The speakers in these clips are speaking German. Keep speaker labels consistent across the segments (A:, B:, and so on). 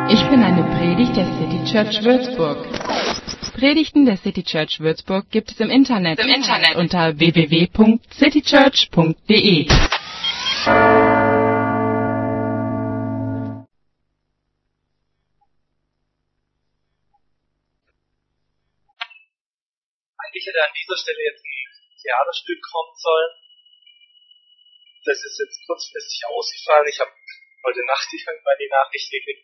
A: Ich bin eine Predigt der City Church Würzburg. Predigten der City Church Würzburg gibt es im Internet unter www.citychurch.de.
B: Eigentlich hätte an dieser Stelle jetzt ein Theaterstück kommen sollen. Das ist jetzt kurzfristig ausgefallen. Ich habe heute Nacht irgendwann die Nachricht gekriegt.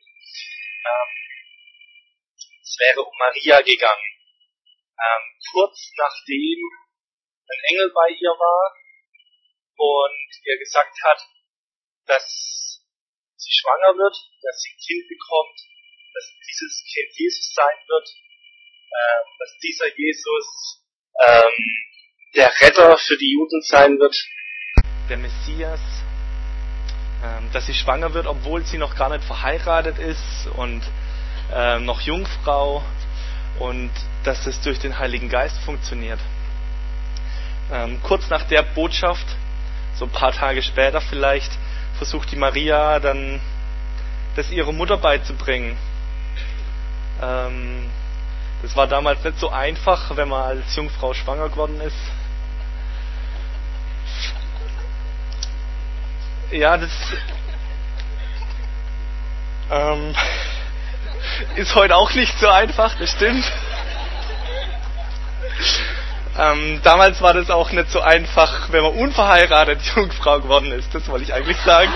B: Es wäre um Maria gegangen. Kurz nachdem ein Engel bei ihr war und ihr gesagt hat, dass sie schwanger wird, dass sie ein Kind bekommt, dass dieses Kind Jesus sein wird, dass dieser Jesus der Retter für die Juden sein wird, der Messias, dass sie schwanger wird, obwohl sie noch gar nicht verheiratet ist und noch Jungfrau, und dass es durch den Heiligen Geist funktioniert. Kurz nach der Botschaft, so ein paar Tage später vielleicht, versucht die Maria dann, das ihrer Mutter beizubringen. Das war damals nicht so einfach, wenn man als Jungfrau schwanger geworden ist. Ja, das ist heute auch nicht so einfach, das stimmt. Damals war das auch nicht so einfach, wenn man unverheiratet Jungfrau geworden ist, das wollte ich eigentlich sagen.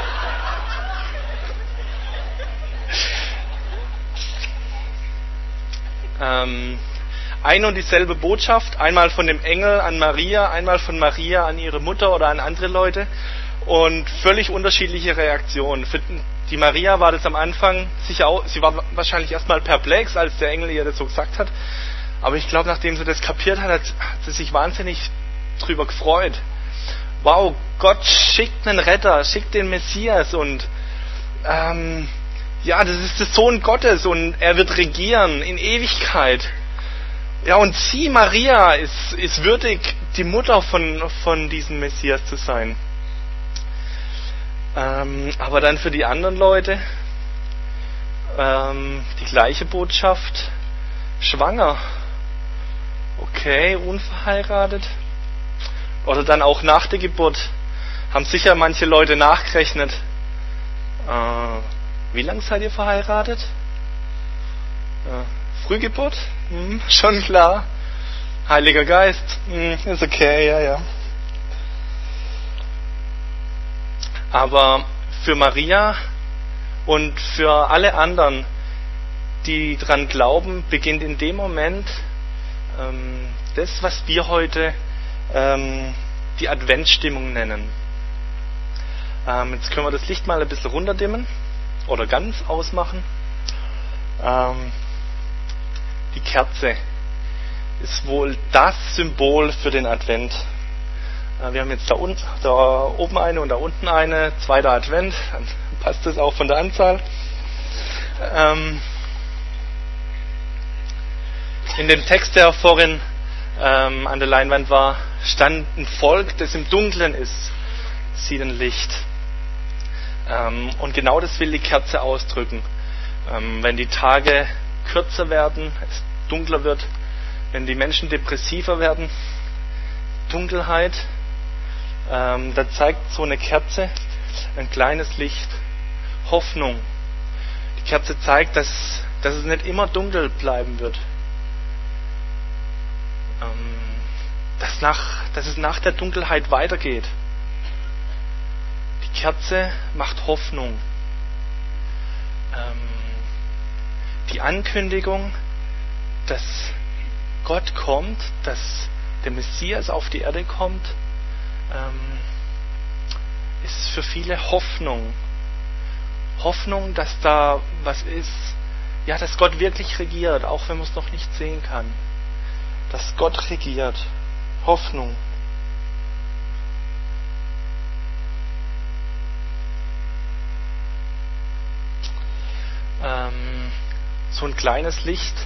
B: Eine und dieselbe Botschaft, einmal von dem Engel an Maria, einmal von Maria an ihre Mutter oder an andere Leute, und völlig unterschiedliche Reaktionen. Für die Maria war das am Anfang sicher auch, sie war wahrscheinlich erstmal perplex, als der Engel ihr das so gesagt hat, aber ich glaube, nachdem sie das kapiert hat, hat sie sich wahnsinnig drüber gefreut. Wow, Gott schickt einen Retter, schickt den Messias, und ja, das ist der Sohn Gottes und er wird regieren in Ewigkeit. Ja, und sie, Maria, ist würdig, die Mutter von diesem Messias zu sein. Aber dann für die anderen Leute die gleiche Botschaft: schwanger. Okay, unverheiratet. Oder dann auch nach der Geburt. Haben sicher manche Leute nachgerechnet. Wie lange seid ihr verheiratet? Frühgeburt? Schon klar. Heiliger Geist? Ist okay, ja. Aber für Maria und für alle anderen, die dran glauben, beginnt in dem Moment das, was wir heute die Adventsstimmung nennen. Jetzt können wir das Licht mal ein bisschen runterdimmen oder ganz ausmachen. Die Kerze ist wohl das Symbol für den Advent. Wir haben jetzt da oben eine und da unten eine, zweiter Advent, dann passt das auch von der Anzahl. In dem Text, der vorhin an der Leinwand war, stand ein Volk, das im Dunkeln ist, sieht ein Licht. Und genau das will die Kerze ausdrücken. Wenn die Tage kürzer werden, es dunkler wird, wenn die Menschen depressiver werden, Dunkelheit, da zeigt so eine Kerze ein kleines Licht, Hoffnung. Die Kerze zeigt, dass es nicht immer dunkel bleiben wird. Dass es nach der Dunkelheit weitergeht. Die Kerze macht Hoffnung. Die Ankündigung, dass Gott kommt, dass der Messias auf die Erde kommt, ist für viele Hoffnung. Hoffnung, dass da was ist, ja, dass Gott wirklich regiert, auch wenn man es noch nicht sehen kann. Dass Gott regiert. Hoffnung. So ein kleines Licht,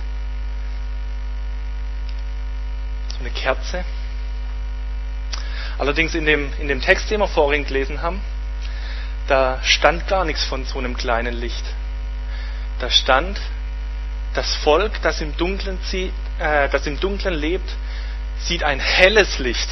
B: so eine Kerze. Allerdings in dem Text, den wir vorhin gelesen haben, da stand gar nichts von so einem kleinen Licht. Da stand, das Volk, das im Dunklen lebt, sieht ein helles Licht.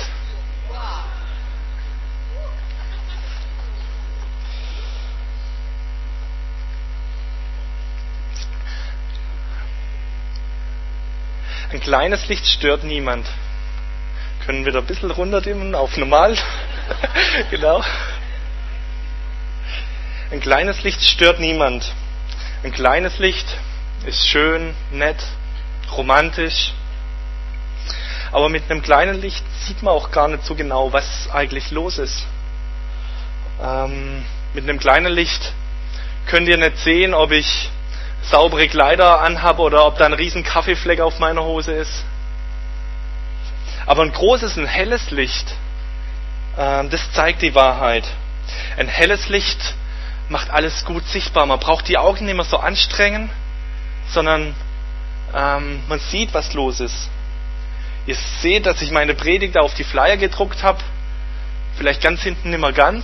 B: Ein kleines Licht stört niemand. Können wir da ein bisschen runterdimmen auf normal? Genau. Ein kleines Licht stört niemand. Ein kleines Licht ist schön, nett, romantisch. Aber mit einem kleinen Licht sieht man auch gar nicht so genau, was eigentlich los ist. Mit einem kleinen Licht könnt ihr nicht sehen, ob ich saubere Kleider anhabe oder ob da ein riesen Kaffeefleck auf meiner Hose ist. Aber ein großes, ein helles Licht, das zeigt die Wahrheit. Ein helles Licht macht alles gut sichtbar. Man braucht die Augen nicht mehr so anstrengen, sondern man sieht, was los ist. Ihr seht, dass ich meine Predigt auf die Flyer gedruckt habe. Vielleicht ganz hinten nicht mehr ganz.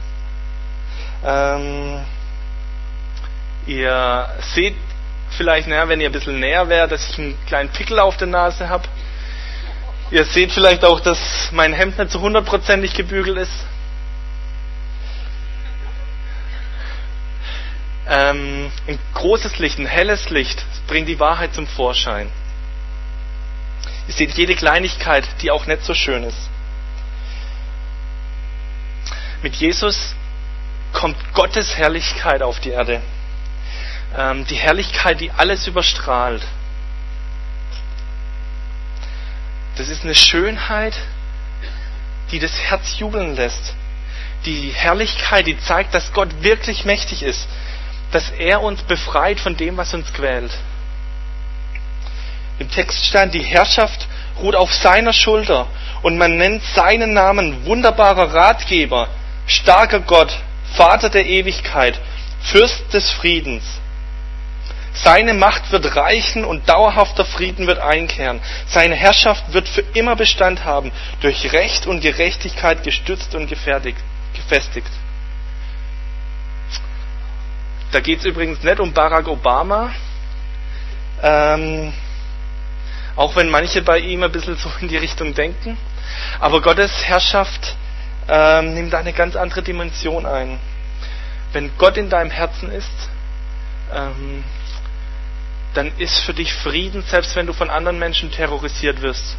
B: Ihr seht vielleicht, wenn ihr ein bisschen näher wärt, dass ich einen kleinen Pickel auf der Nase habe. Ihr seht vielleicht auch, dass mein Hemd nicht so 100%ig gebügelt ist. Ein großes Licht, ein helles Licht bringt die Wahrheit zum Vorschein. Ihr seht jede Kleinigkeit, die auch nicht so schön ist. Mit Jesus kommt Gottes Herrlichkeit auf die Erde. Die Herrlichkeit, die alles überstrahlt. Das ist eine Schönheit, die das Herz jubeln lässt. Die Herrlichkeit, die zeigt, dass Gott wirklich mächtig ist. Dass er uns befreit von dem, was uns quält. Im Text stand, die Herrschaft ruht auf seiner Schulter und man nennt seinen Namen wunderbarer Ratgeber, starker Gott, Vater der Ewigkeit, Fürst des Friedens. Seine Macht wird reichen und dauerhafter Frieden wird einkehren. Seine Herrschaft wird für immer Bestand haben, durch Recht und Gerechtigkeit gestützt und gefestigt. Da geht es übrigens nicht um Barack Obama, auch wenn manche bei ihm ein bisschen so in die Richtung denken. Aber Gottes Herrschaft nimmt eine ganz andere Dimension ein. Wenn Gott in deinem Herzen ist, dann ist für dich Frieden, selbst wenn du von anderen Menschen terrorisiert wirst.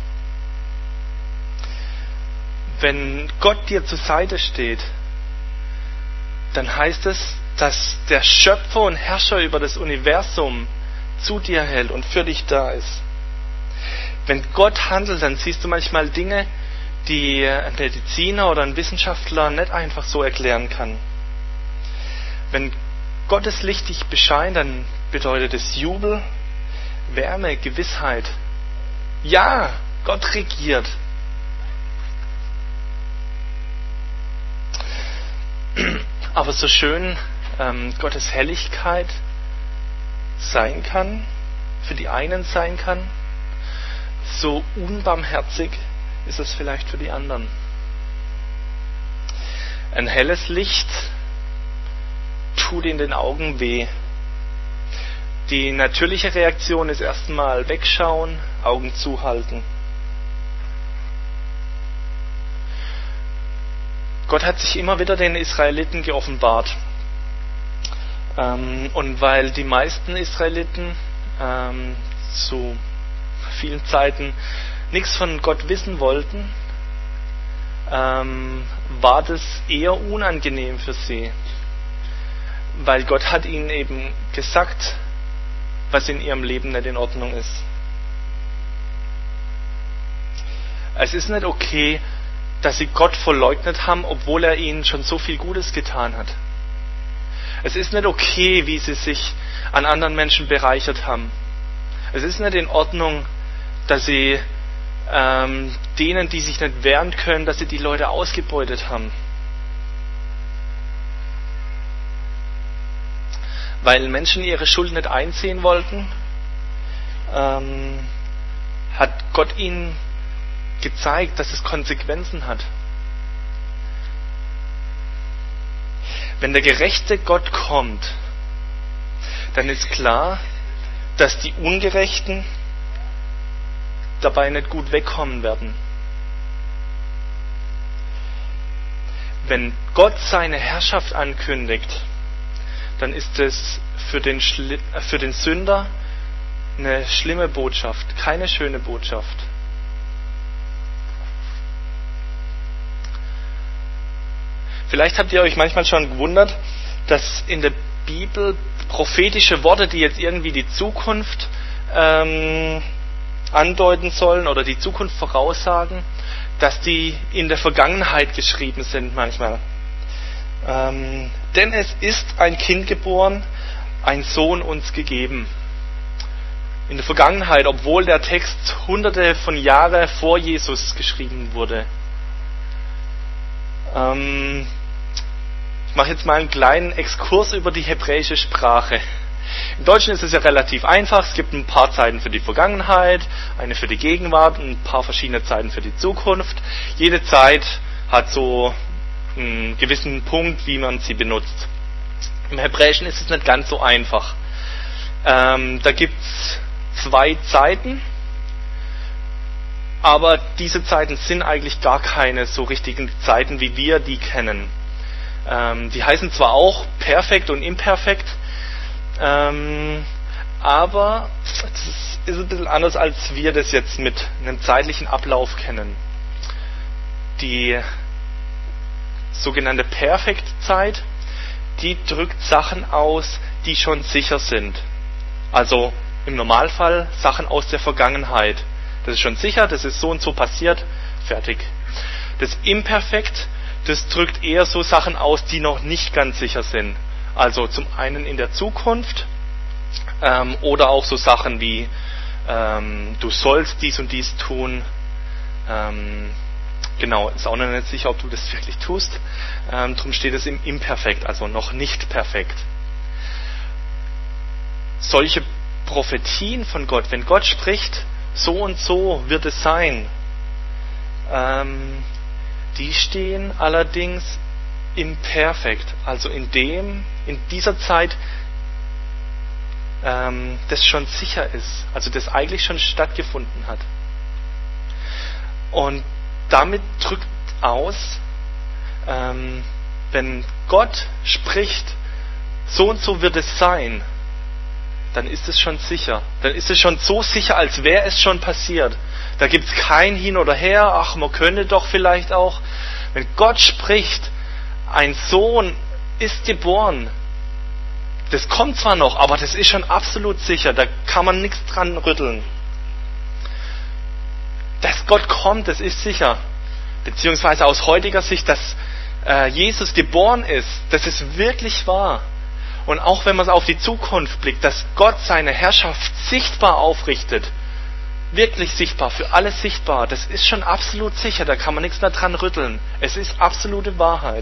B: Wenn Gott dir zur Seite steht, dann heißt es, dass der Schöpfer und Herrscher über das Universum zu dir hält und für dich da ist. Wenn Gott handelt, dann siehst du manchmal Dinge, die ein Mediziner oder ein Wissenschaftler nicht einfach so erklären kann. Wenn Gottes Licht dich bescheint, dann bedeutet es Jubel, Wärme, Gewissheit. Ja, Gott regiert. Aber so schön Gottes Helligkeit sein kann, für die einen sein kann, so unbarmherzig ist es vielleicht für die anderen. Ein helles Licht tut in den Augen weh. Die natürliche Reaktion ist erstmal wegschauen, Augen zuhalten. Gott hat sich immer wieder den Israeliten geoffenbart. Und weil die meisten Israeliten zu vielen Zeiten nichts von Gott wissen wollten, war das eher unangenehm für sie. Weil Gott hat ihnen eben gesagt, was in ihrem Leben nicht in Ordnung ist. Es ist nicht okay, dass sie Gott verleugnet haben, obwohl er ihnen schon so viel Gutes getan hat. Es ist nicht okay, wie sie sich an anderen Menschen bereichert haben. Es ist nicht in Ordnung, dass sie denen, die sich nicht wehren können, dass sie die Leute ausgebeutet haben. Weil Menschen ihre Schuld nicht einsehen wollten, hat Gott ihnen gezeigt, dass es Konsequenzen hat. Wenn der gerechte Gott kommt, dann ist klar, dass die Ungerechten dabei nicht gut wegkommen werden. Wenn Gott seine Herrschaft ankündigt, dann ist es für den Sünder eine schlimme Botschaft, keine schöne Botschaft. Vielleicht habt ihr euch manchmal schon gewundert, dass in der Bibel prophetische Worte, die jetzt irgendwie die Zukunft andeuten sollen oder die Zukunft voraussagen, dass die in der Vergangenheit geschrieben sind manchmal. Denn es ist ein Kind geboren, ein Sohn uns gegeben. In der Vergangenheit, obwohl der Text hunderte von Jahren vor Jesus geschrieben wurde. Ich mache jetzt mal einen kleinen Exkurs über die hebräische Sprache. Im Deutschen ist es ja relativ einfach. Es gibt ein paar Zeiten für die Vergangenheit, eine für die Gegenwart und ein paar verschiedene Zeiten für die Zukunft. Jede Zeit hat so einen gewissen Punkt, wie man sie benutzt. Im Hebräischen ist es nicht ganz so einfach. Da gibt es 2 Zeiten, aber diese Zeiten sind eigentlich gar keine so richtigen Zeiten, wie wir die kennen. Die heißen zwar auch perfekt und imperfekt, aber es ist ein bisschen anders, als wir das jetzt mit einem zeitlichen Ablauf kennen. Die sogenannte Perfektzeit, die drückt Sachen aus, die schon sicher sind. Also im Normalfall Sachen aus der Vergangenheit. Das ist schon sicher, das ist so und so passiert, fertig. Das Imperfekt, das drückt eher so Sachen aus, die noch nicht ganz sicher sind. Also zum einen in der Zukunft oder auch so Sachen wie du sollst dies und dies tun. Genau, ist auch noch nicht sicher, ob du das wirklich tust. Darum steht es im Imperfekt, also noch nicht perfekt. Solche Prophetien von Gott, wenn Gott spricht, so und so wird es sein, die stehen allerdings im Perfekt, also in dieser Zeit, das schon sicher ist, also das eigentlich schon stattgefunden hat. Und damit drückt aus, wenn Gott spricht, so und so wird es sein, dann ist es schon sicher. Dann ist es schon so sicher, als wäre es schon passiert. Da gibt es kein Hin oder Her, ach, man könnte doch vielleicht auch. Wenn Gott spricht, ein Sohn ist geboren, das kommt zwar noch, aber das ist schon absolut sicher, da kann man nichts dran rütteln. Dass Gott kommt, das ist sicher. Beziehungsweise aus heutiger Sicht, dass Jesus geboren ist, das ist wirklich wahr. Und auch wenn man auf die Zukunft blickt, dass Gott seine Herrschaft sichtbar aufrichtet, wirklich sichtbar, für alle sichtbar, das ist schon absolut sicher, da kann man nichts mehr dran rütteln. Es ist absolute Wahrheit.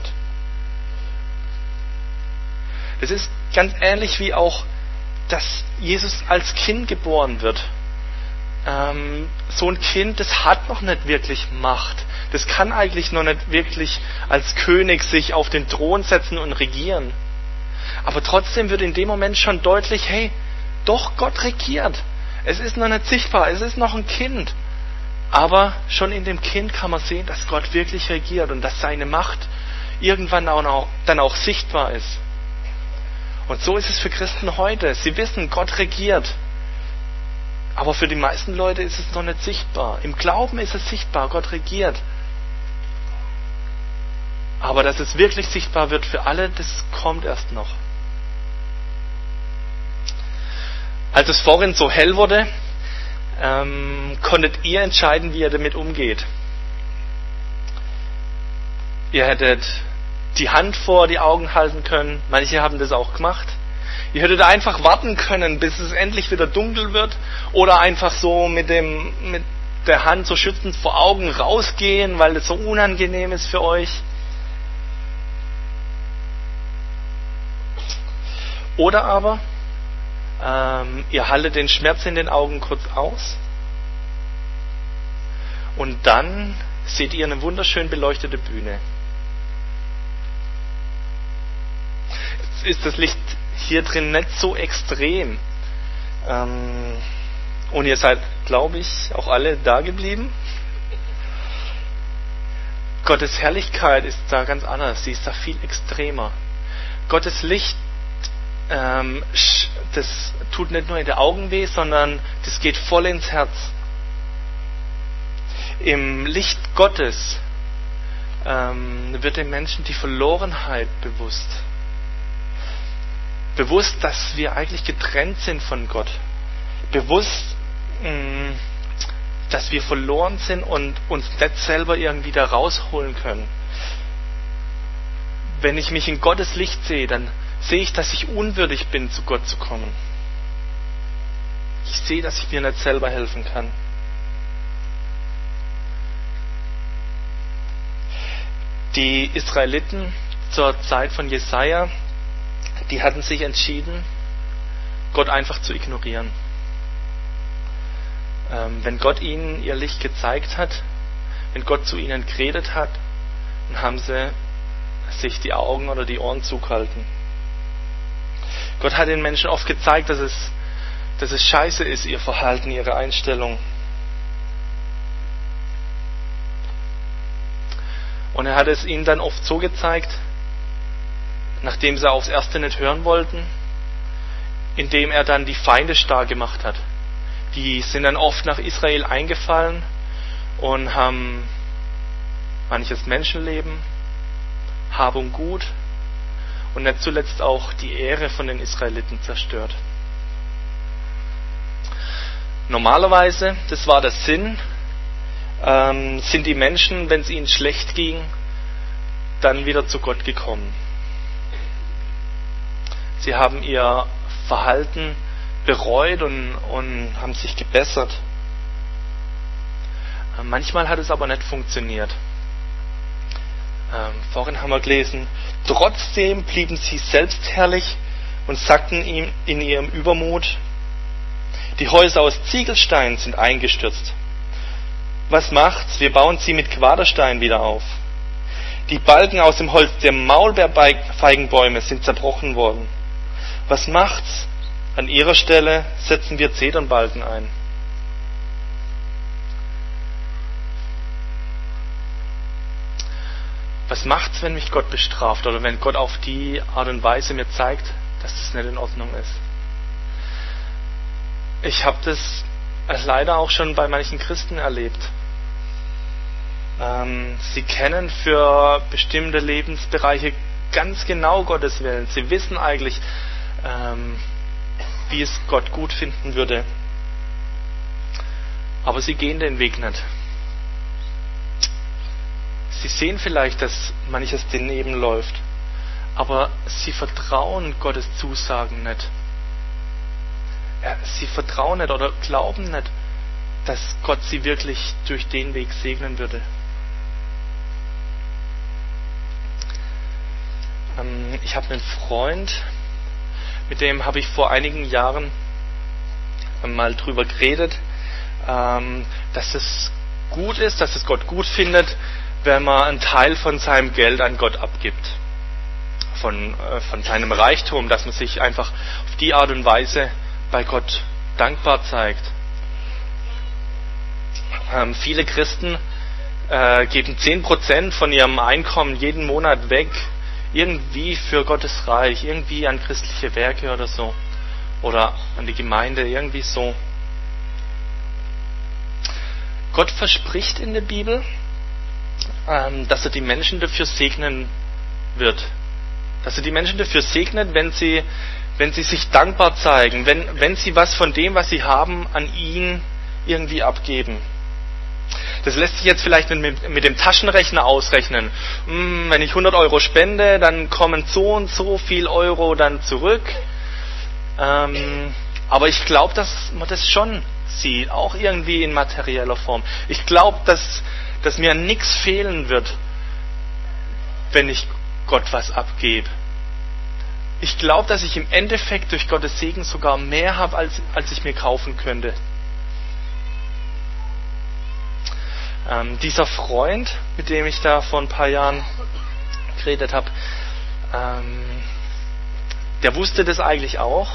B: Das ist ganz ähnlich wie auch, dass Jesus als Kind geboren wird. So ein Kind, das hat noch nicht wirklich Macht. Das kann eigentlich noch nicht wirklich als König sich auf den Thron setzen und regieren. Aber trotzdem wird in dem Moment schon deutlich, hey, doch, Gott regiert. Es ist noch nicht sichtbar, es ist noch ein Kind. Aber schon in dem Kind kann man sehen, dass Gott wirklich regiert und dass seine Macht irgendwann dann auch sichtbar ist. Und so ist es für Christen heute. Sie wissen, Gott regiert. Aber für die meisten Leute ist es noch nicht sichtbar. Im Glauben ist es sichtbar, Gott regiert. Aber dass es wirklich sichtbar wird für alle, das kommt erst noch. Als es vorhin so hell wurde, konntet ihr entscheiden, wie ihr damit umgeht. Ihr hättet die Hand vor die Augen halten können. Manche haben das auch gemacht. Ihr hättet einfach warten können, bis es endlich wieder dunkel wird. Oder einfach so mit der Hand so schützend vor Augen rausgehen, weil es so unangenehm ist für euch. Oder aber ihr haltet den Schmerz in den Augen kurz aus und dann seht ihr eine wunderschön beleuchtete Bühne. Jetzt ist das Licht hier drin nicht so extrem. Und ihr seid, glaube ich, auch alle da geblieben. Gottes Herrlichkeit ist da ganz anders, sie ist da viel extremer. Gottes Licht, das tut nicht nur in den Augen weh, sondern das geht voll ins Herz. Im Licht Gottes wird den Menschen die Verlorenheit bewusst. Bewusst, dass wir eigentlich getrennt sind von Gott. Bewusst, dass wir verloren sind und uns nicht selber irgendwie da rausholen können. Wenn ich mich in Gottes Licht sehe, dann sehe ich, dass ich unwürdig bin, zu Gott zu kommen. Ich sehe, dass ich mir nicht selber helfen kann. Die Israeliten zur Zeit von Jesaja, die hatten sich entschieden, Gott einfach zu ignorieren. Wenn Gott ihnen ihr Licht gezeigt hat, wenn Gott zu ihnen geredet hat, dann haben sie sich die Augen oder die Ohren zugehalten. Gott hat den Menschen oft gezeigt, dass es scheiße ist, ihr Verhalten, ihre Einstellung. Und er hat es ihnen dann oft so gezeigt, nachdem sie aufs Erste nicht hören wollten, indem er dann die Feinde stark gemacht hat. Die sind dann oft nach Israel eingefallen und haben manches Menschenleben, Hab und Gut und nicht zuletzt auch die Ehre von den Israeliten zerstört. Normalerweise, das war der Sinn, sind die Menschen, wenn es ihnen schlecht ging, dann wieder zu Gott gekommen. Sie haben ihr Verhalten bereut und haben sich gebessert. Manchmal hat es aber nicht funktioniert. Vorhin haben wir gelesen, trotzdem blieben sie selbstherrlich und sagten ihm in ihrem Übermut, die Häuser aus Ziegelstein sind eingestürzt. Was macht's? Wir bauen sie mit Quaderstein wieder auf. Die Balken aus dem Holz der Maulbeerfeigenbäume sind zerbrochen worden. Was macht's? An ihrer Stelle setzen wir Zedernbalken ein. Was macht's, wenn mich Gott bestraft oder wenn Gott auf die Art und Weise mir zeigt, dass das nicht in Ordnung ist? Ich habe das leider auch schon bei manchen Christen erlebt. Sie kennen für bestimmte Lebensbereiche ganz genau Gottes Willen. Sie wissen eigentlich, wie es Gott gut finden würde. Aber sie gehen den Weg nicht. Sie sehen vielleicht, dass manches daneben läuft, aber sie vertrauen Gottes Zusagen nicht. Sie vertrauen nicht oder glauben nicht, dass Gott sie wirklich durch den Weg segnen würde. Ich habe einen Freund, mit dem habe ich vor einigen Jahren mal drüber geredet, dass es gut ist, dass es Gott gut findet, wenn man einen Teil von seinem Geld an Gott abgibt. Von seinem Reichtum, dass man sich einfach auf die Art und Weise bei Gott dankbar zeigt. Viele Christen geben 10% von ihrem Einkommen jeden Monat weg, irgendwie für Gottes Reich, irgendwie an christliche Werke oder so. Oder an die Gemeinde, irgendwie so. Gott verspricht in der Bibel, dass er die Menschen dafür segnen wird. Dass er die Menschen dafür segnet, wenn sie sich dankbar zeigen, wenn sie was von dem, was sie haben, an ihn irgendwie abgeben. Das lässt sich jetzt vielleicht mit dem Taschenrechner ausrechnen. Wenn ich 100 Euro spende, dann kommen so und so viel Euro dann zurück. Aber ich glaube, dass man das schon sieht, auch irgendwie in materieller Form. Ich glaube, dass mir nichts fehlen wird, wenn ich Gott was abgebe. Ich glaube, dass ich im Endeffekt durch Gottes Segen sogar mehr habe, als ich mir kaufen könnte. Dieser Freund, mit dem ich da vor ein paar Jahren geredet habe, der wusste das eigentlich auch.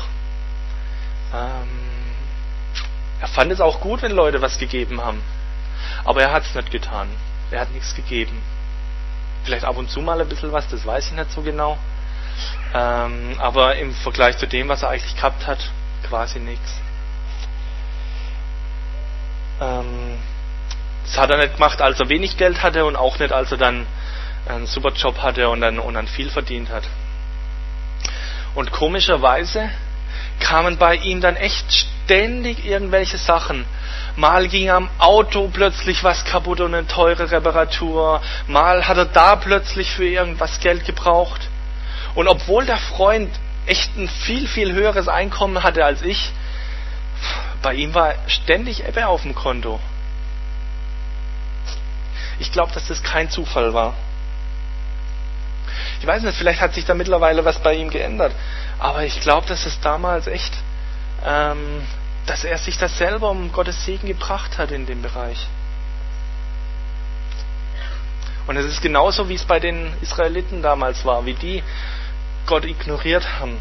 B: Er fand es auch gut, wenn Leute was gegeben haben. Aber er hat es nicht getan. Er hat nichts gegeben. Vielleicht ab und zu mal ein bisschen was, das weiß ich nicht so genau. Aber im Vergleich zu dem, was er eigentlich gehabt hat, quasi nichts. Das hat er nicht gemacht, als er wenig Geld hatte und auch nicht, als er dann einen super Job hatte und dann viel verdient hat. Und komischerweise kamen bei ihm dann echt ständig irgendwelche Sachen. Mal ging am Auto plötzlich was kaputt und eine teure Reparatur. Mal hat er da plötzlich für irgendwas Geld gebraucht. Und obwohl der Freund echt ein viel, viel höheres Einkommen hatte als ich, bei ihm war ständig Ebbe auf dem Konto. Ich glaube, dass das kein Zufall war. Ich weiß nicht, vielleicht hat sich da mittlerweile was bei ihm geändert. Aber ich glaube, dass es damals echt, dass er sich das selber um Gottes Segen gebracht hat in dem Bereich. Und es ist genauso, wie es bei den Israeliten damals war, wie die Gott ignoriert haben.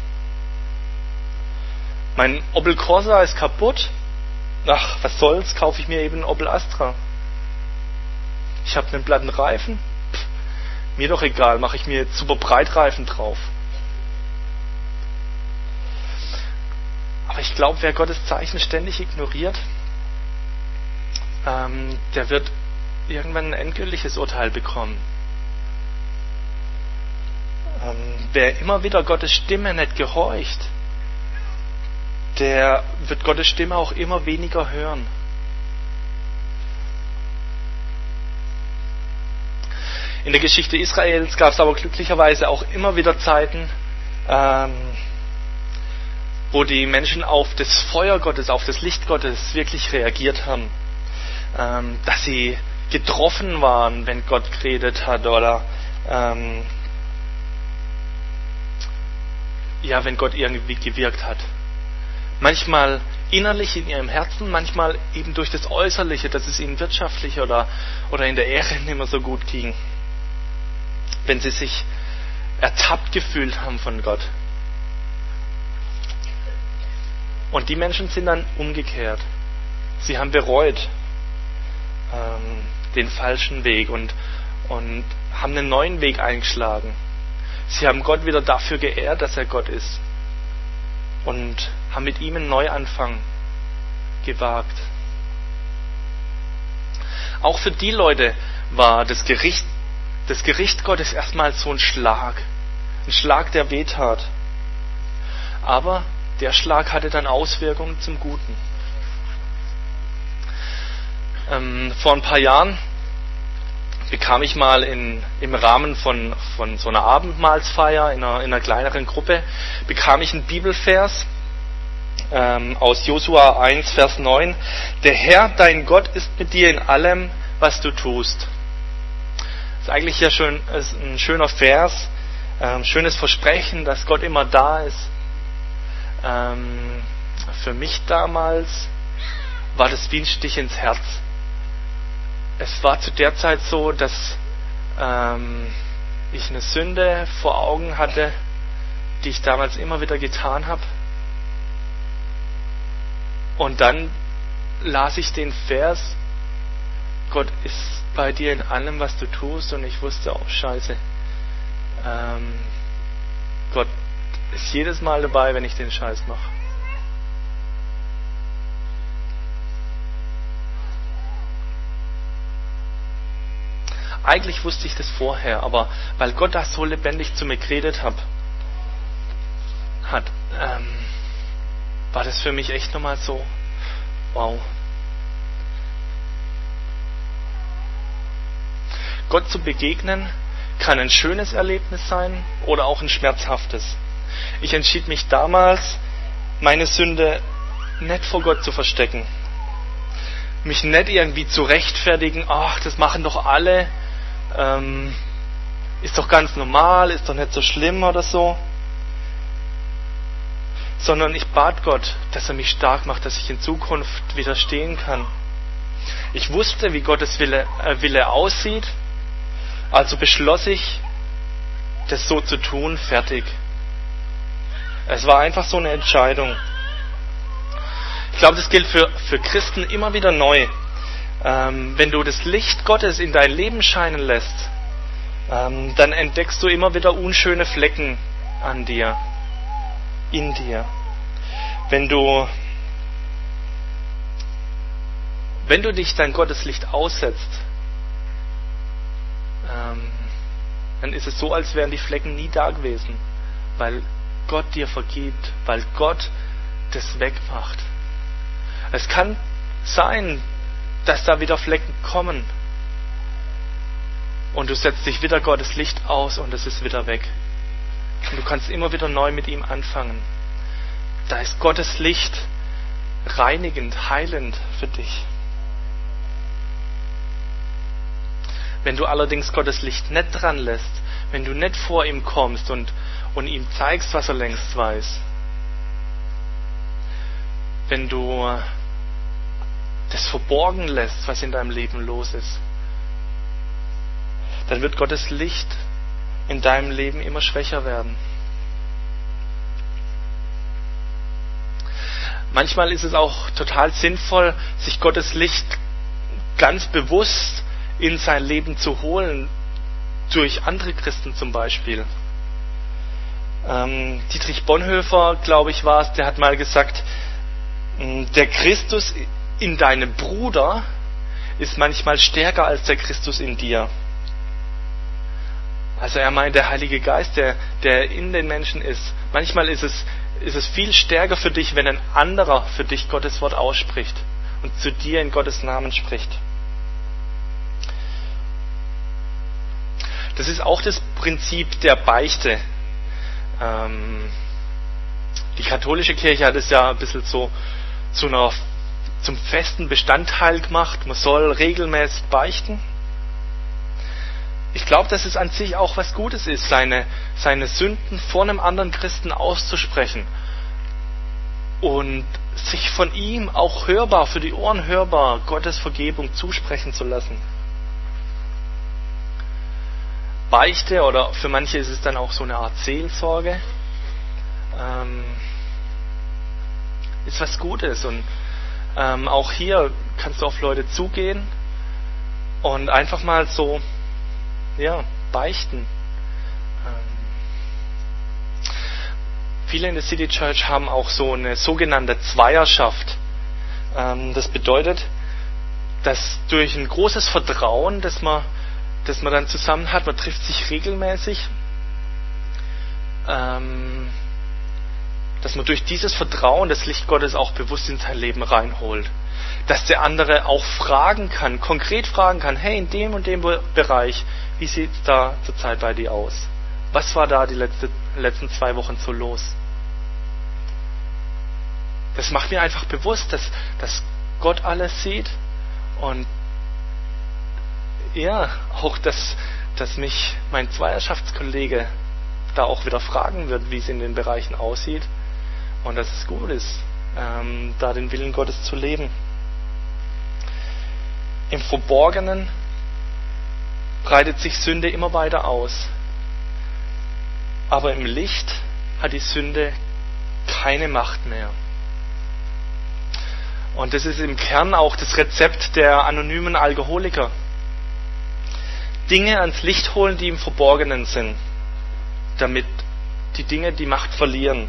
B: Mein Opel Corsa ist kaputt. Ach, was soll's, kaufe ich mir eben einen Opel Astra. Ich habe einen platten Reifen. Mir doch egal, mache ich mir jetzt super Breitreifen drauf. Aber ich glaube, wer Gottes Zeichen ständig ignoriert, der wird irgendwann ein endgültiges Urteil bekommen. Wer immer wieder Gottes Stimme nicht gehorcht, der wird Gottes Stimme auch immer weniger hören. In der Geschichte Israels gab es aber glücklicherweise auch immer wieder Zeiten, wo die Menschen auf das Feuer Gottes, auf das Licht Gottes wirklich reagiert haben. Dass sie getroffen waren, wenn Gott geredet hat oder wenn Gott irgendwie gewirkt hat. Manchmal innerlich in ihrem Herzen, manchmal eben durch das Äußerliche, dass es ihnen wirtschaftlich oder in der Ehre nicht mehr so gut ging. Wenn sie sich ertappt gefühlt haben von Gott. Und die Menschen sind dann umgekehrt. Sie haben bereut den falschen Weg und haben einen neuen Weg eingeschlagen. Sie haben Gott wieder dafür geehrt, dass er Gott ist. Und haben mit ihm einen Neuanfang gewagt. Auch für die Leute war das Gericht Gottes erstmal so ein Schlag, der wehtat. Aber der Schlag hatte dann Auswirkungen zum Guten. Vor ein paar Jahren bekam ich mal im Rahmen von so einer Abendmahlsfeier in einer kleineren Gruppe, bekam ich einen Bibelvers aus Josua 1, Vers 9. Der Herr, dein Gott, ist mit dir in allem, was du tust. Das ist eigentlich ja ein schöner Vers, ein schönes Versprechen, dass Gott immer da ist. Für mich damals war das wie ein Stich ins Herz. Es war zu der Zeit so, dass ich eine Sünde vor Augen hatte, die ich damals immer wieder getan habe. Und dann las ich den Vers, Gott ist bei dir in allem, was du tust, und ich wusste auch, scheiße, Gott ist jedes Mal dabei, wenn ich den Scheiß mache. Eigentlich wusste ich das vorher, aber weil Gott da so lebendig zu mir geredet hat, war das für mich echt nochmal so, wow. Gott zu begegnen kann ein schönes Erlebnis sein oder auch ein schmerzhaftes. Ich entschied mich damals, meine Sünde nicht vor Gott zu verstecken. Mich nicht irgendwie zu rechtfertigen, ach, das machen doch alle, ist doch ganz normal, ist doch nicht so schlimm oder so. Sondern ich bat Gott, dass er mich stark macht, dass ich in Zukunft widerstehen kann. Ich wusste, wie Gottes Wille aussieht, also beschloss ich, das so zu tun, fertig. Es war einfach so eine Entscheidung. Ich glaube, das gilt für Christen immer wieder neu. Wenn du das Licht Gottes in dein Leben scheinen lässt, dann entdeckst du immer wieder unschöne Flecken an dir, in dir. Wenn du dich dein Gottes Licht aussetzt, dann ist es so, als wären die Flecken nie da gewesen, weil Gott dir vergibt, weil Gott das wegmacht. Es kann sein, dass da wieder Flecken kommen und du setzt dich wieder Gottes Licht aus und es ist wieder weg. Und du kannst immer wieder neu mit ihm anfangen. Da ist Gottes Licht reinigend, heilend für dich. Wenn du allerdings Gottes Licht nicht dran lässt, wenn du nicht vor ihm kommst und ihm zeigst, was er längst weiß, wenn du das verborgen lässt, was in deinem Leben los ist, dann wird Gottes Licht in deinem Leben immer schwächer werden. Manchmal ist es auch total sinnvoll, sich Gottes Licht ganz bewusst in sein Leben zu holen, durch andere Christen zum Beispiel. Dietrich Bonhoeffer, glaube ich, war es, der hat mal gesagt, der Christus in deinem Bruder ist manchmal stärker als der Christus in dir. Also er meint, der Heilige Geist, der in den Menschen ist, manchmal ist es viel stärker für dich, wenn ein anderer für dich Gottes Wort ausspricht und zu dir in Gottes Namen spricht. Das ist auch das Prinzip der Beichte. Die katholische Kirche hat es ja ein bisschen so zum festen Bestandteil gemacht. Man soll regelmäßig beichten. Ich glaube, dass es an sich auch was Gutes ist, seine Sünden vor einem anderen Christen auszusprechen und sich von ihm auch hörbar, für die Ohren hörbar, Gottes Vergebung zusprechen zu lassen. Beichte, oder für manche ist es dann auch so eine Art Seelsorge, ist was Gutes. Und auch hier kannst du auf Leute zugehen und einfach mal so, beichten. Viele in der City Church haben auch so eine sogenannte Zweierschaft. Das bedeutet, dass durch ein großes Vertrauen, das man dann zusammen hat, man trifft sich regelmäßig, dass man durch dieses Vertrauen das Licht Gottes auch bewusst in sein Leben reinholt. Dass der andere auch fragen kann, konkret fragen kann, hey, in dem und dem Bereich, wie sieht es da zurzeit bei dir aus? Was war da die letzten 2 Wochen so los? Das macht mir einfach bewusst, dass Gott alles sieht und auch, dass mich mein Zweierschaftskollege da auch wieder fragen wird, wie es in den Bereichen aussieht und dass es gut ist, da den Willen Gottes zu leben. Im Verborgenen breitet sich Sünde immer weiter aus, aber im Licht hat die Sünde keine Macht mehr. Und das ist im Kern auch das Rezept der anonymen Alkoholiker. Dinge ans Licht holen, die im Verborgenen sind, damit die Dinge die Macht verlieren.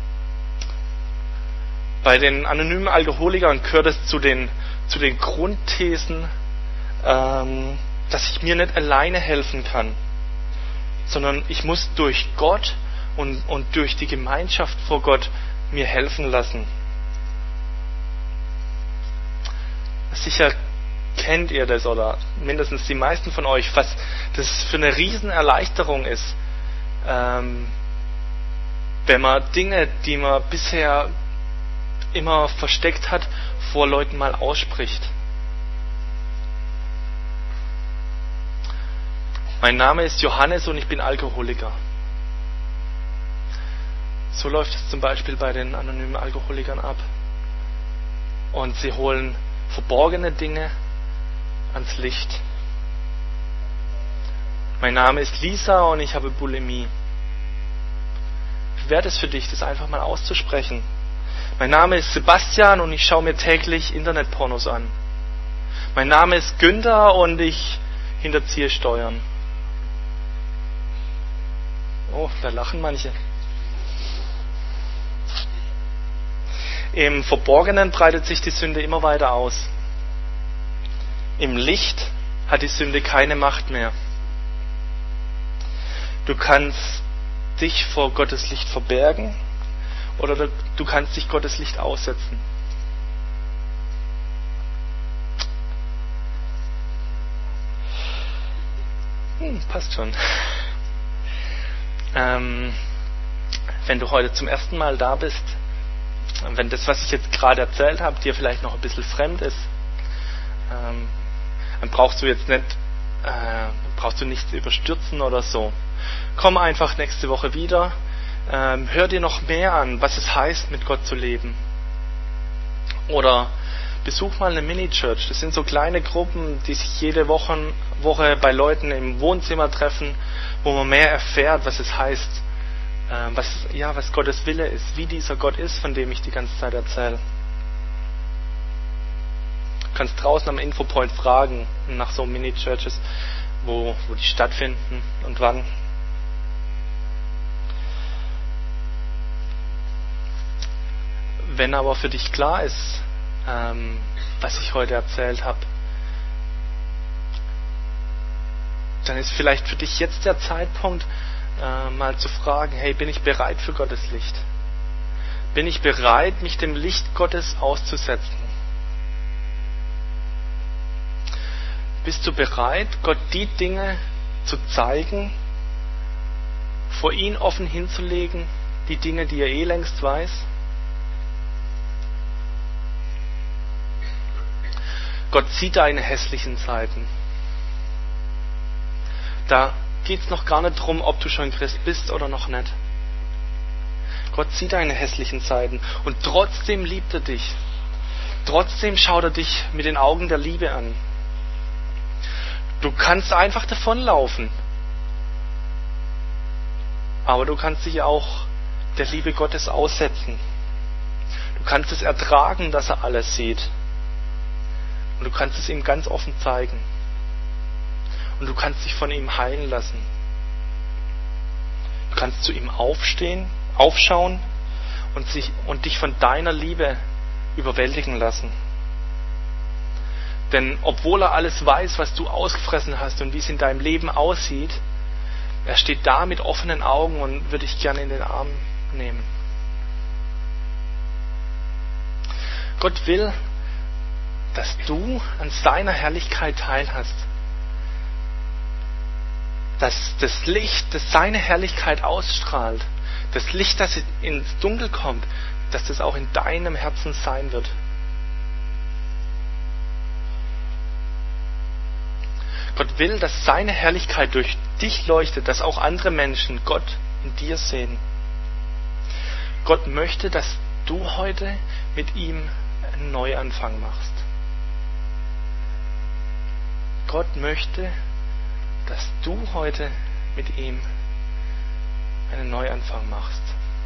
B: Bei den anonymen Alkoholikern gehört es zu den Grundthesen, dass ich mir nicht alleine helfen kann, sondern ich muss durch Gott und durch die Gemeinschaft vor Gott mir helfen lassen. Sicher kennt ihr das, oder mindestens die meisten von euch, was das für eine Riesenerleichterung ist, wenn man Dinge, die man bisher immer versteckt hat, vor Leuten mal ausspricht. Mein Name ist Johannes und ich bin Alkoholiker. So läuft es zum Beispiel bei den anonymen Alkoholikern ab. Und sie holen verborgene Dinge ans Licht. Mein Name ist Lisa und ich habe Bulimie. wie wäre es für dich, das einfach mal auszusprechen? Mein Name ist Sebastian und ich schaue mir täglich Internetpornos an. Mein Name ist Günther und ich hinterziehe Steuern. Oh, da lachen manche. Im Verborgenen breitet sich die Sünde immer weiter aus. Im Licht hat die Sünde keine Macht mehr. Du kannst dich vor Gottes Licht verbergen oder du kannst dich Gottes Licht aussetzen. Passt schon. Wenn du heute zum ersten Mal da bist, wenn das, was ich jetzt gerade erzählt habe, dir vielleicht noch ein bisschen fremd ist, dann brauchst du nichts überstürzen oder so. Komm einfach nächste Woche wieder, hör dir noch mehr an, was es heißt, mit Gott zu leben. Oder besuch mal eine Mini-Church. Das sind so kleine Gruppen, die sich jede Woche bei Leuten im Wohnzimmer treffen, wo man mehr erfährt, was es heißt, was Gottes Wille ist, wie dieser Gott ist, von dem ich die ganze Zeit erzähle. Du kannst draußen am Infopoint fragen nach so Mini-Churches, wo die stattfinden und wann. Wenn aber für dich klar ist, was ich heute erzählt habe, dann ist vielleicht für dich jetzt der Zeitpunkt, mal zu fragen, hey, bin ich bereit für Gottes Licht? Bin ich bereit, mich dem Licht Gottes auszusetzen? Bist du bereit, Gott die Dinge zu zeigen, vor ihn offen hinzulegen, die Dinge, die er längst weiß? Gott sieht deine hässlichen Seiten. Da geht es noch gar nicht darum, ob du schon Christ bist oder noch nicht. Gott sieht deine hässlichen Seiten und trotzdem liebt er dich. Trotzdem schaut er dich mit den Augen der Liebe an. Du kannst einfach davonlaufen. Aber du kannst dich auch der Liebe Gottes aussetzen. Du kannst es ertragen, dass er alles sieht. Und du kannst es ihm ganz offen zeigen. Und du kannst dich von ihm heilen lassen. Du kannst zu ihm aufschauen und dich von deiner Liebe überwältigen lassen. Denn obwohl er alles weiß, was du ausgefressen hast und wie es in deinem Leben aussieht, er steht da mit offenen Augen und würde dich gerne in den Arm nehmen. Gott will, dass du an seiner Herrlichkeit teilhast. Dass das Licht, das seine Herrlichkeit ausstrahlt, das Licht, das ins Dunkel kommt, dass das auch in deinem Herzen sein wird. Gott will, dass seine Herrlichkeit durch dich leuchtet, dass auch andere Menschen Gott in dir sehen. Gott möchte, dass du heute mit ihm einen Neuanfang machst. Gott möchte, dass du heute mit ihm einen Neuanfang machst.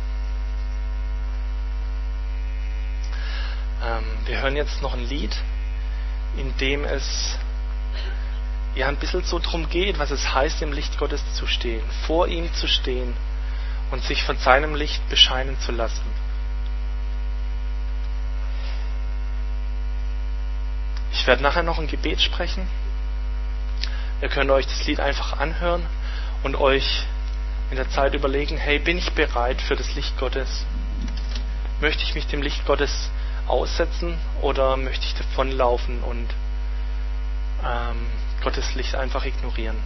B: Wir hören jetzt noch ein Lied, in dem es ein bisschen so drum geht, was es heißt, im Licht Gottes zu stehen, vor ihm zu stehen und sich von seinem Licht bescheinen zu lassen. Ich werde nachher noch ein Gebet sprechen. Ihr könnt euch das Lied einfach anhören und euch in der Zeit überlegen, hey, bin ich bereit für das Licht Gottes? Möchte ich mich dem Licht Gottes aussetzen oder möchte ich davonlaufen und Gottes Licht einfach ignorieren?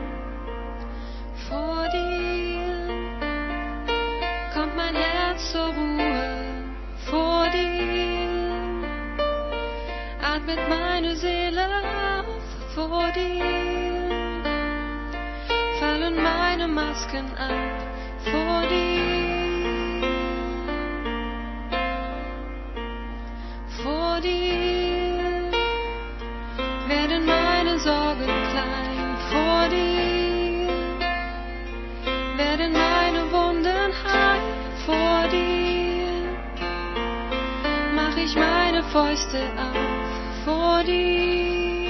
C: Vor dir kommt mein Herz so vor dir fallen meine Masken ab, vor dir werden meine Sorgen klein, vor dir werden meine Wunden heil, vor dir mach ich meine Fäuste auf, vor dir.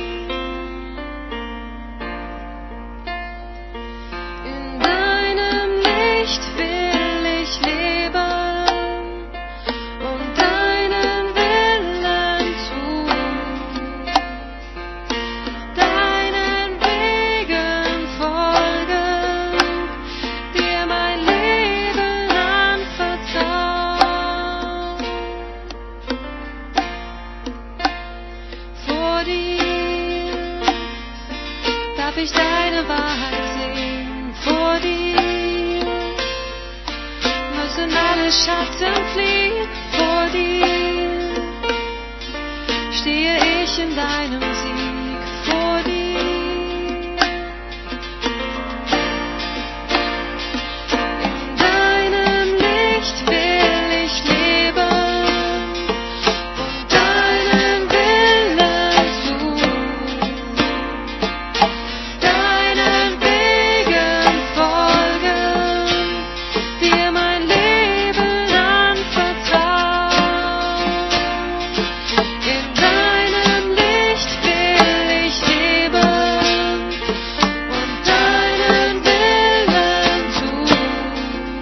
C: In deinem Licht will ich leben und deinen Willen tun, deinen Wegen folgen, dir mein Leben anvertrauen. Vor dir darf ich deine Wahrheit sehen, vor dir müssen alle Schatten fliehen, vor dir stehe ich in deinem Sieg, vor dir. In deinem Licht will ich leben und deinen Willen tun, deinen Wegen folgen, dir mein Leben anvertrauen. In deinem Licht will ich leben und deinen Willen tun,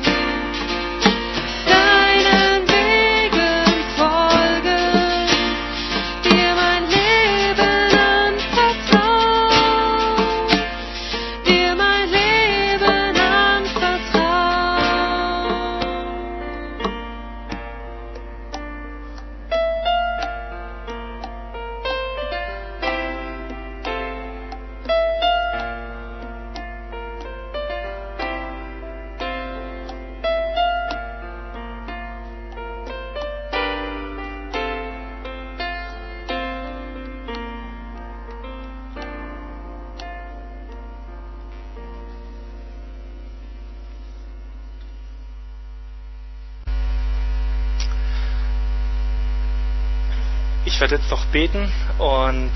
C: deinen Wegen folgen, dir mein Leben anvertrauen, dir mein Leben anvertrauen.
B: Ich werde jetzt noch beten und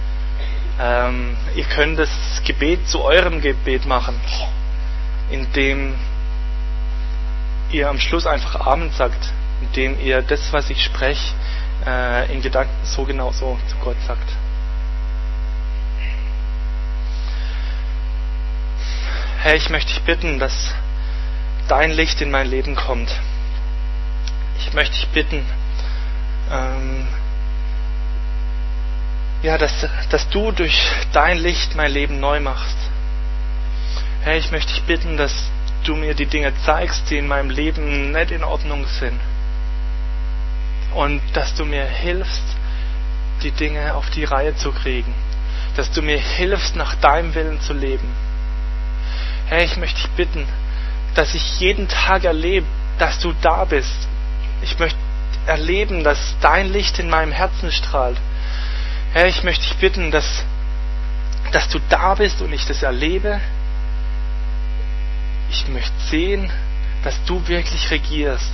B: ihr könnt das Gebet zu eurem Gebet machen, indem ihr am Schluss einfach Amen sagt, indem ihr das, was ich spreche, in Gedanken so genauso zu Gott sagt. Herr, ich möchte dich bitten, dass dein Licht in mein Leben kommt. Ich möchte dich bitten, dass du durch dein Licht mein Leben neu machst. Herr, ich möchte dich bitten, dass du mir die Dinge zeigst, die in meinem Leben nicht in Ordnung sind. Und dass du mir hilfst, die Dinge auf die Reihe zu kriegen. Dass du mir hilfst, nach deinem Willen zu leben. Herr, ich möchte dich bitten, dass ich jeden Tag erlebe, dass du da bist. Ich möchte erleben, dass dein Licht in meinem Herzen strahlt. Herr, ich möchte dich bitten, dass du da bist und ich das erlebe. Ich möchte sehen, dass du wirklich regierst.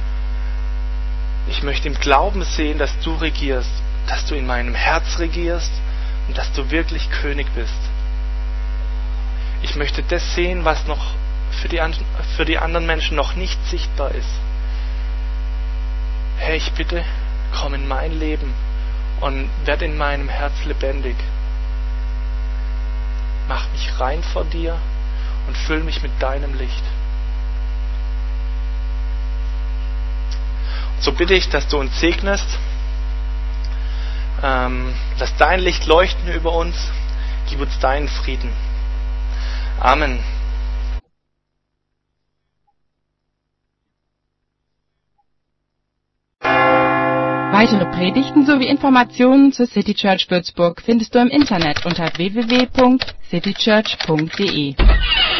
B: Ich möchte im Glauben sehen, dass du regierst, dass du in meinem Herz regierst und dass du wirklich König bist. Ich möchte das sehen, was noch für die anderen Menschen noch nicht sichtbar ist. Herr, ich bitte, komm in mein Leben und werd in meinem Herz lebendig. Mach mich rein vor dir und füll mich mit deinem Licht. Und so bitte ich, dass du uns segnest, lass dein Licht leuchten über uns, gib uns deinen Frieden. Amen.
A: Weitere Predigten sowie Informationen zur City Church Würzburg findest du im Internet unter www.citychurch.de.